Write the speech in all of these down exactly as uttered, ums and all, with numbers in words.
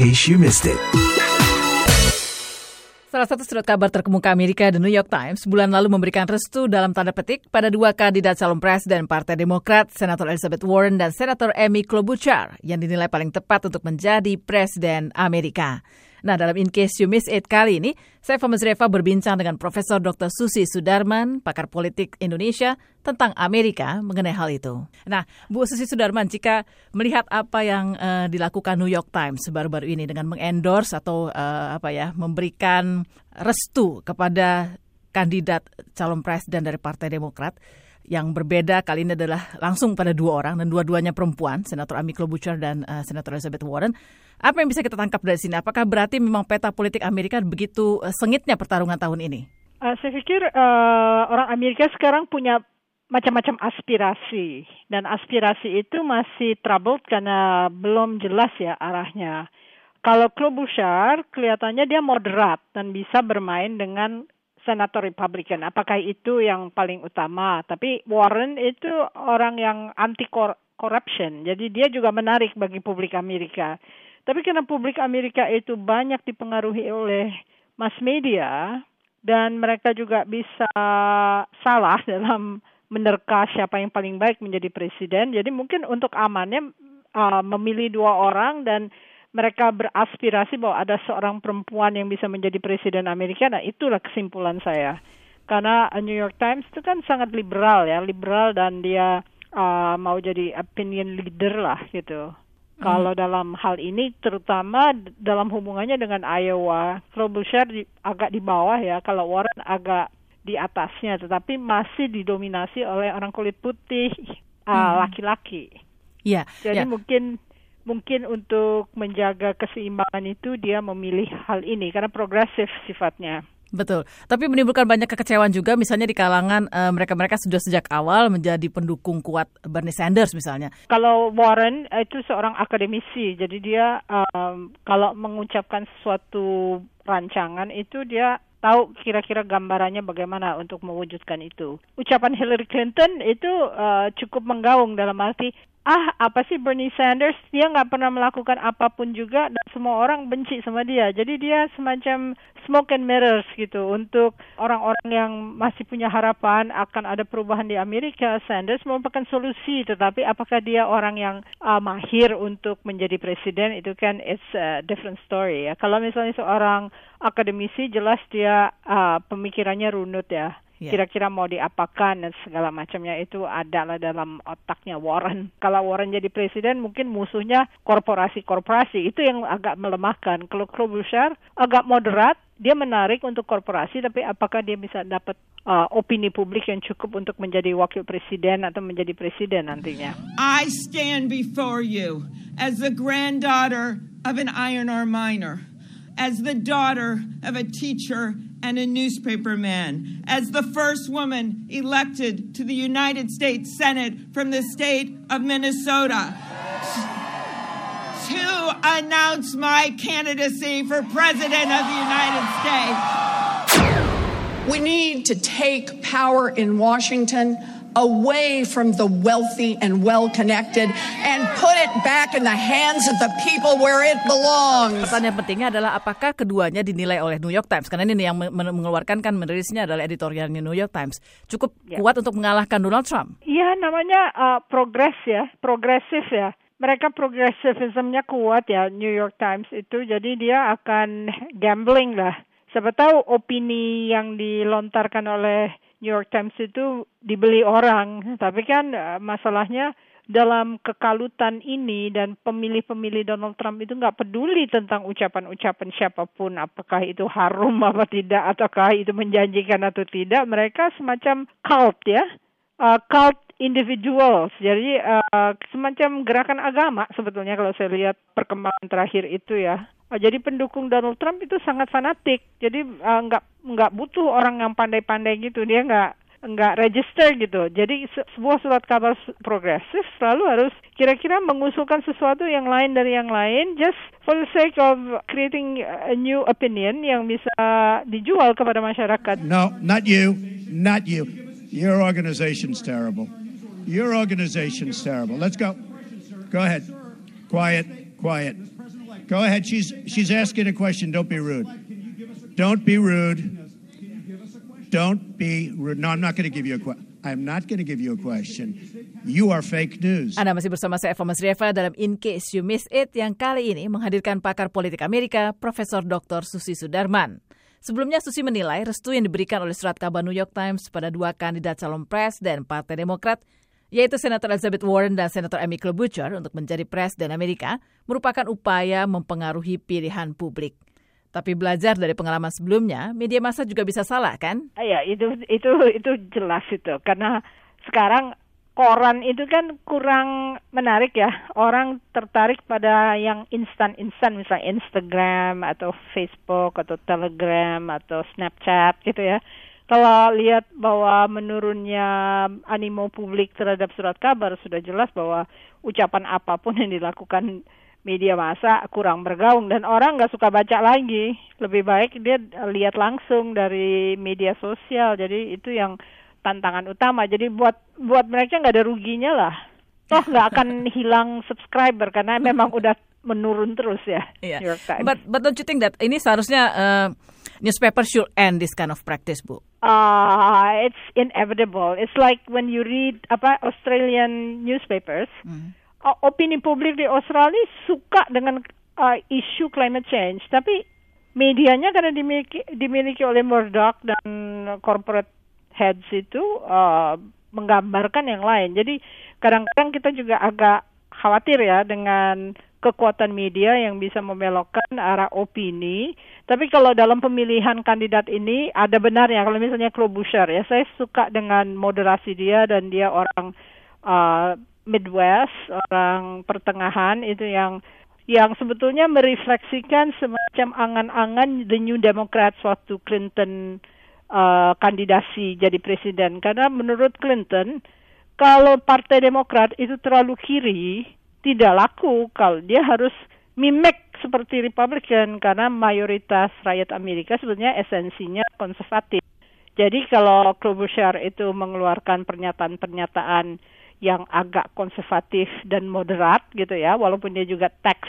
case you missed it. Salah satu surat kabar terkemuka Amerika, The New York Times, bulan lalu memberikan restu dalam tanda petik pada dua kandidat calon presiden Partai Demokrat, Senator Elizabeth Warren dan Senator Amy Klobuchar, yang dinilai paling tepat untuk menjadi presiden Amerika. Nah, dalam In Case You Missed It kali ini, saya Famas Reva berbincang dengan Profesor Doktor Susi Sudarman, pakar politik Indonesia, tentang Amerika mengenai hal itu. Nah, Bu Susi Sudarman, jika melihat apa yang uh, dilakukan New York Times baru-baru ini dengan mengendorse atau uh, apa ya, memberikan restu kepada kandidat calon presiden dari Partai Demokrat, yang berbeda kali ini adalah langsung pada dua orang dan dua-duanya perempuan, Senator Amy Klobuchar dan uh, Senator Elizabeth Warren. Apa yang bisa kita tangkap dari sini? Apakah berarti memang peta politik Amerika begitu uh, sengitnya pertarungan tahun ini? Uh, saya pikir uh, orang Amerika sekarang punya macam-macam aspirasi, dan aspirasi itu masih troubled karena belum jelas ya arahnya. Kalau Klobuchar kelihatannya dia moderat dan bisa bermain dengan Senator Republican. Apakah itu yang paling utama? Tapi Warren itu orang yang anti corruption. Jadi dia juga menarik bagi publik Amerika. Tapi karena publik Amerika itu banyak dipengaruhi oleh mass media dan mereka juga bisa salah dalam menerka siapa yang paling baik menjadi presiden. Jadi mungkin untuk amannya uh, memilih dua orang dan mereka beraspirasi bahwa ada seorang perempuan yang bisa menjadi presiden Amerika. Nah, itulah kesimpulan saya. Karena New York Times itu kan sangat liberal ya, liberal dan dia uh, mau jadi opinion leader lah gitu. Hmm. Kalau dalam hal ini, terutama dalam hubungannya dengan Iowa, Klobuchar di, agak di bawah ya, kalau Warren agak di atasnya, tetapi masih didominasi oleh orang kulit putih, uh, hmm. laki-laki. Yeah, Jadi yeah. mungkin Mungkin untuk menjaga keseimbangan itu dia memilih hal ini karena progresif sifatnya. Betul, tapi menimbulkan banyak kekecewaan juga misalnya di kalangan uh, mereka-mereka sudah sejak awal menjadi pendukung kuat Bernie Sanders misalnya. Kalau Warren itu seorang akademisi, jadi dia um, kalau mengucapkan sesuatu rancangan itu dia tahu kira-kira gambarannya bagaimana untuk mewujudkan itu. Ucapan Hillary Clinton itu uh, cukup menggaung dalam arti, ah apa sih Bernie Sanders, dia nggak pernah melakukan apapun juga dan semua orang benci sama dia. Jadi dia semacam smoke and mirrors gitu untuk orang-orang yang masih punya harapan akan ada perubahan di Amerika. Sanders merupakan solusi, tetapi apakah dia orang yang uh, mahir untuk menjadi presiden, itu kan it's a different story ya. Kalau misalnya seorang akademisi, jelas dia uh, pemikirannya runut ya. Yeah. Kira-kira mau diapakan dan segala macamnya itu adalah dalam otaknya Warren. Kalau Warren jadi presiden, mungkin musuhnya korporasi-korporasi. Itu yang agak melemahkan. Kalau Klobuchar agak moderat, dia menarik untuk korporasi, tapi apakah dia bisa dapat uh, opini publik yang cukup untuk menjadi wakil presiden atau menjadi presiden nantinya? I stand before you as the granddaughter of an iron ore miner, as the daughter of a teacher and a newspaper man, as the first woman elected to the United States Senate from the state of Minnesota, to announce my candidacy for President of the United States. We need to take power in Washington away from the wealthy and well-connected and put it back in the hands of the people where it belongs. Pertanyaan pentingnya adalah apakah keduanya dinilai oleh New York Times, karena ini yang mengeluarkan kan merilisnya adalah editorialnya New York Times, cukup ya. kuat untuk mengalahkan Donald Trump? Iya, namanya uh, progres ya, progresif ya. Mereka progresifismnya kuat ya, New York Times itu, jadi dia akan gambling lah. Siapa tahu opini yang dilontarkan oleh New York Times itu dibeli orang, tapi kan uh, masalahnya dalam kekalutan ini dan pemilih-pemilih Donald Trump itu nggak peduli tentang ucapan-ucapan siapapun, apakah itu harum apa tidak, ataukah itu menjanjikan atau tidak. Mereka semacam cult ya, uh, cult individuals, jadi uh, semacam gerakan agama sebetulnya kalau saya lihat perkembangan terakhir itu ya. Uh, jadi pendukung Donald Trump itu sangat fanatik, jadi uh, nggak nggak butuh orang yang pandai-pandai gitu, dia nggak nggak register gitu. Jadi se- sebuah surat kabar progresif selalu harus kira-kira mengusulkan sesuatu yang lain dari yang lain, just for the sake of creating a new opinion yang bisa dijual kepada masyarakat. No, not you, not you. Your organization's terrible. Your organization's terrible. Let's go. Go ahead. Quiet, quiet. Go ahead. She's she's asking a question. Don't be rude. Don't be rude. Don't be rude. No, I'm not going to give you a question. I'm not going to give you a question. You are fake news. Anda masih bersama saya Eva Masrieva dalam In Case You Missed It yang kali ini menghadirkan pakar politik Amerika, Profesor Doktor Susi Sudarman. Sebelumnya Susi menilai restu yang diberikan oleh surat kabar New York Times pada dua kandidat calon presiden Partai Demokrat, yaitu Senator Elizabeth Warren dan Senator Amy Klobuchar untuk menjadi presiden Amerika, merupakan upaya mempengaruhi pilihan publik. Tapi belajar dari pengalaman sebelumnya, media massa juga bisa salah, kan? Ya, itu itu itu jelas itu. Karena sekarang koran itu kan kurang menarik ya. Orang tertarik pada yang instan-instan, misalnya Instagram atau Facebook atau Telegram atau Snapchat gitu ya. Kalau lihat bahwa menurunnya animo publik terhadap surat kabar, sudah jelas bahwa ucapan apapun yang dilakukan media massa kurang bergaung dan orang nggak suka baca lagi. Lebih baik dia lihat langsung dari media sosial. Jadi itu yang tantangan utama. Jadi buat buat mereka nggak ada ruginya lah. Toh nggak akan hilang subscriber karena memang udah menurun terus ya. Yeah. New York Times. But but don't you think that ini seharusnya uh, newspaper should end this kind of practice, Bu? Uh, it's inevitable. It's like when you read apa Australian newspapers. Mm. Opini publik di Australia suka dengan uh, isu climate change, tapi medianya karena dimiliki, dimiliki oleh Murdoch dan corporate heads itu uh, menggambarkan yang lain. Jadi kadang-kadang kita juga agak khawatir ya dengan kekuatan media yang bisa membelokkan arah opini. Tapi kalau dalam pemilihan kandidat ini ada benarnya. Kalau misalnya Klobuchar ya, saya suka dengan moderasi dia dan dia orang uh, Midwest, orang pertengahan itu yang yang sebetulnya merefleksikan semacam angan-angan The New Democrats waktu Clinton uh, kandidasi jadi presiden. Karena menurut Clinton, kalau Partai Demokrat itu terlalu kiri, tidak laku. Kalau dia harus mimik seperti Republican karena mayoritas rakyat Amerika sebetulnya esensinya konservatif. Jadi kalau Klobuchar itu mengeluarkan pernyataan-pernyataan yang agak konservatif dan moderat gitu ya, walaupun dia juga tax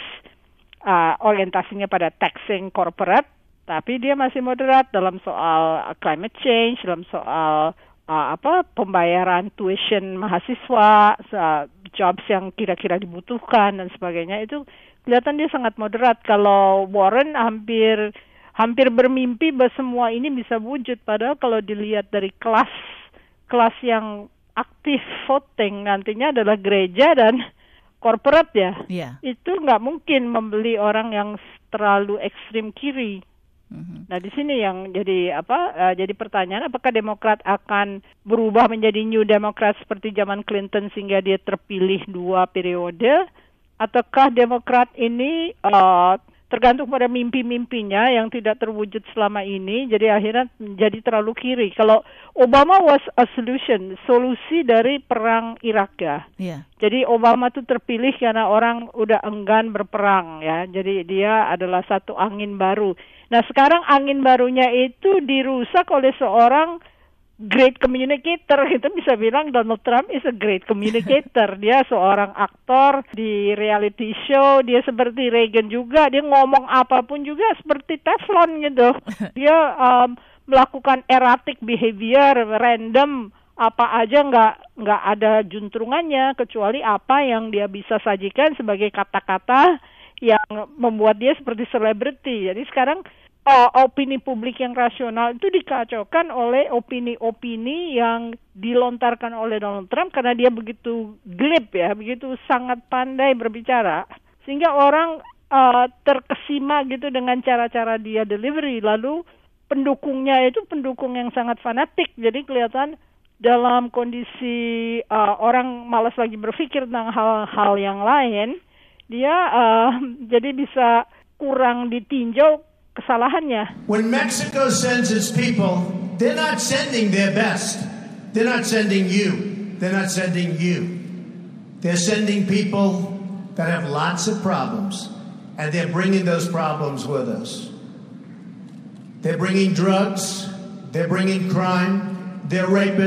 uh, orientasinya pada taxing corporate, tapi dia masih moderat dalam soal uh, climate change, dalam soal uh, apa pembayaran tuition mahasiswa, uh, jobs yang kira-kira dibutuhkan dan sebagainya. Itu kelihatan dia sangat moderat. Kalau Warren hampir hampir bermimpi bahwa semua ini bisa wujud, padahal kalau dilihat dari kelas kelas yang aktif voting nantinya adalah gereja dan corporate ya. Yeah. Itu nggak mungkin membeli orang yang terlalu ekstrim kiri. Mm-hmm. Nah di sini yang jadi apa? Uh, jadi pertanyaan, apakah Demokrat akan berubah menjadi New Democrat seperti zaman Clinton sehingga dia terpilih dua periode, ataukah Demokrat ini uh, tergantung pada mimpi-mimpinya yang tidak terwujud selama ini, jadi akhirnya menjadi terlalu kiri. Kalau Obama was a solution, solusi dari perang Irak ya. Yeah. Jadi Obama tuh terpilih karena orang udah enggan berperang ya. Jadi dia adalah satu angin baru. Nah sekarang angin barunya itu dirusak oleh seorang great communicator. Kita bisa bilang Donald Trump is a great communicator. Dia seorang aktor di reality show. Dia seperti Reagan juga. Dia ngomong apapun juga seperti Teflon gitu. Dia um, melakukan erratic behavior, random, apa aja nggak nggak ada juntrungannya kecuali apa yang dia bisa sajikan sebagai kata-kata yang membuat dia seperti selebriti. Jadi sekarang Uh, opini publik yang rasional itu dikacaukan oleh opini-opini yang dilontarkan oleh Donald Trump karena dia begitu glib ya, begitu sangat pandai berbicara sehingga orang uh, terkesima gitu dengan cara-cara dia delivery. Lalu pendukungnya itu pendukung yang sangat fanatik, jadi kelihatan dalam kondisi uh, orang malas lagi berpikir tentang hal-hal yang lain, dia uh, jadi bisa kurang ditinjau kesalahannya. When Mexico sends its people, they're not sending their best. They're not sending you. They're not sending you. They're sending people that have lots of problems, and they're bringing those problems with us. They're bringing drugs. They're bringing crime. They're rapists.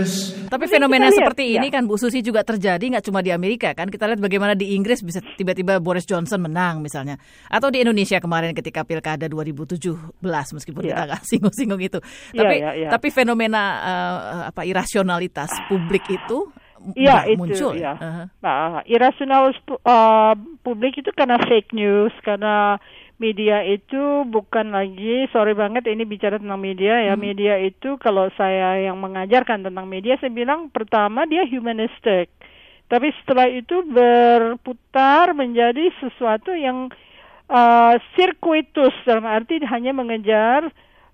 Tapi fenomena seperti ini kan Bu Susi juga terjadi nggak cuma di Amerika kan. Kita lihat bagaimana di Inggris bisa tiba-tiba Boris Johnson menang misalnya. Atau di Indonesia kemarin ketika Pilkada dua ribu tujuh belas meskipun yeah. kita nggak singgung-singgung itu. Tapi yeah, yeah, yeah. tapi fenomena uh, apa irasionalitas publik itu Iya itu, muncul. Ya. Uh-huh. Nah, irasional uh, publik itu karena fake news, karena media itu bukan lagi, sorry banget ini bicara tentang media ya, hmm. media itu kalau saya yang mengajarkan tentang media, saya bilang pertama dia humanistic, tapi setelah itu berputar menjadi sesuatu yang uh, sirkuitus, dalam arti hanya mengejar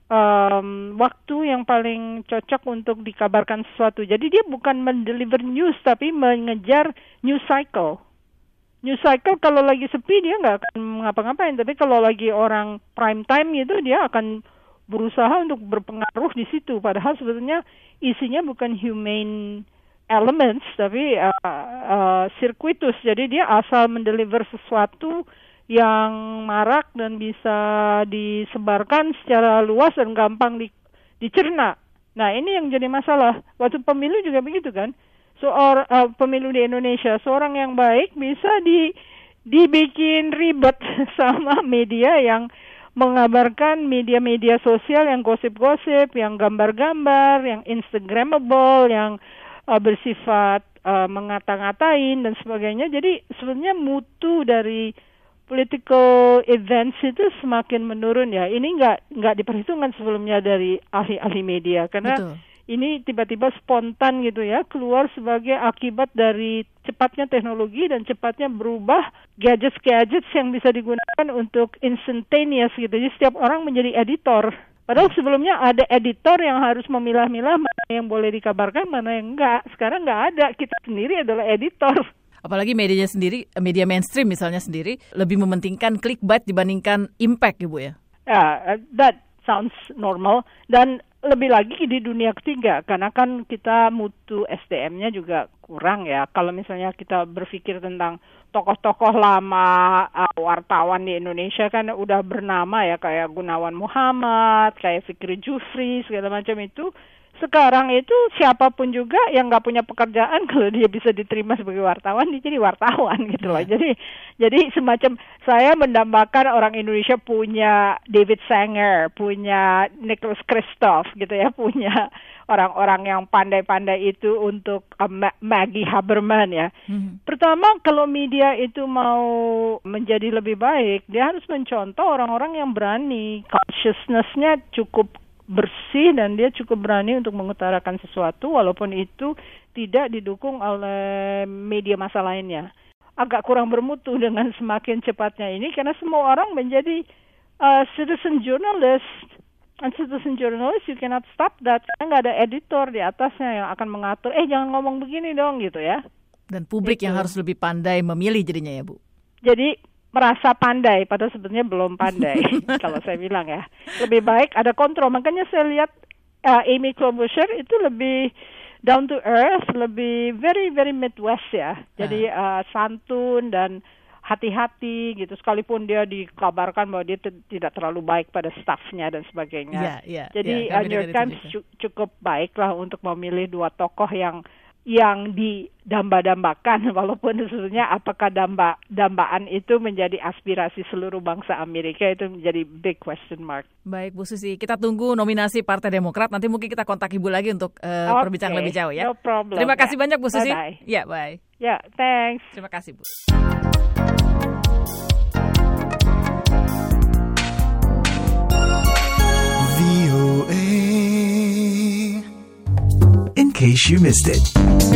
Um, waktu yang paling cocok untuk dikabarkan sesuatu. Jadi dia bukan mendeliver news, tapi mengejar news cycle. News cycle kalau lagi sepi dia nggak akan ngapa-ngapain, tapi kalau lagi orang prime time gitu dia akan berusaha untuk berpengaruh di situ. Padahal sebetulnya isinya bukan humane elements, tapi uh, uh, circuitous. Jadi dia asal mendeliver sesuatu yang marak dan bisa disebarkan secara luas dan gampang di, dicerna. Nah ini yang jadi masalah. Waktu pemilu juga begitu kan. Seorang uh, pemilu di Indonesia, seorang yang baik bisa di dibikin ribet sama media yang mengabarkan, media-media sosial yang gosip-gosip, yang gambar-gambar, yang instagramable, yang uh, bersifat uh, mengata-ngatain dan sebagainya. Jadi sebenarnya mutu dari political events itu semakin menurun ya. Ini nggak nggak diperhitungkan sebelumnya dari ahli-ahli media karena Betul. Ini tiba-tiba spontan gitu ya keluar sebagai akibat dari cepatnya teknologi dan cepatnya berubah gadgets-gadgets yang bisa digunakan untuk instantaneous gitu. Jadi setiap orang menjadi editor. Padahal sebelumnya ada editor yang harus memilah-milah mana yang boleh dikabarkan, mana yang enggak. Sekarang nggak ada. Kita sendiri adalah editor. Apalagi medianya sendiri, media mainstream misalnya sendiri, lebih mementingkan clickbait dibandingkan impact, Ibu ya? Ya, yeah, that sounds normal. Dan lebih lagi di dunia ketiga, karena kan kita mutu S D M-nya juga kurang ya. Kalau misalnya kita berpikir tentang tokoh-tokoh lama, uh, wartawan di Indonesia kan udah bernama ya, kayak Gunawan Muhammad, kayak Fikri Jufri, segala macam itu. Sekarang itu siapapun juga yang nggak punya pekerjaan, kalau dia bisa diterima sebagai wartawan, dia jadi wartawan gitu loh. Jadi, jadi semacam saya mendambakan orang Indonesia punya David Sanger, punya Nicholas Kristof gitu ya, punya orang-orang yang pandai-pandai itu untuk uh, Maggie Haberman ya. Hmm. Pertama, kalau media itu mau menjadi lebih baik, dia harus mencontoh orang-orang yang berani, consciousness-nya cukup bersih dan dia cukup berani untuk mengutarakan sesuatu walaupun itu tidak didukung oleh media massa lainnya. Agak kurang bermutu dengan semakin cepatnya ini karena semua orang menjadi uh, citizen journalist. And citizen journalist you cannot stop that. Karena nggak ada editor di atasnya yang akan mengatur, eh jangan ngomong begini dong gitu ya. Dan publik itu yang harus lebih pandai memilih jadinya ya Bu. Jadi merasa pandai, padahal sebetulnya belum pandai, kalau saya bilang ya. Lebih baik ada kontrol. Makanya saya lihat uh, Amy Klobuchar itu lebih down to earth, lebih very, very Midwest ya. Jadi uh, santun dan hati-hati gitu. Sekalipun dia dikabarkan bahwa dia t- tidak terlalu baik pada staffnya dan sebagainya. Yeah, yeah, Jadi yeah, uh, New York Times cu- cukup baiklah untuk memilih dua tokoh yang yang didamba-dambakan, walaupun sebenarnya apakah damba dambaan itu menjadi aspirasi seluruh bangsa Amerika itu menjadi big question mark. Baik Bu Susi, kita tunggu nominasi Partai Demokrat. Nanti mungkin kita kontak Ibu lagi untuk uh, okay. perbincangan lebih jauh ya. No problem. Terima kasih yeah. banyak Bu Susi. Bye-bye. Ya, bye. Ya, yeah, thanks. Terima kasih Bu. In case you missed it.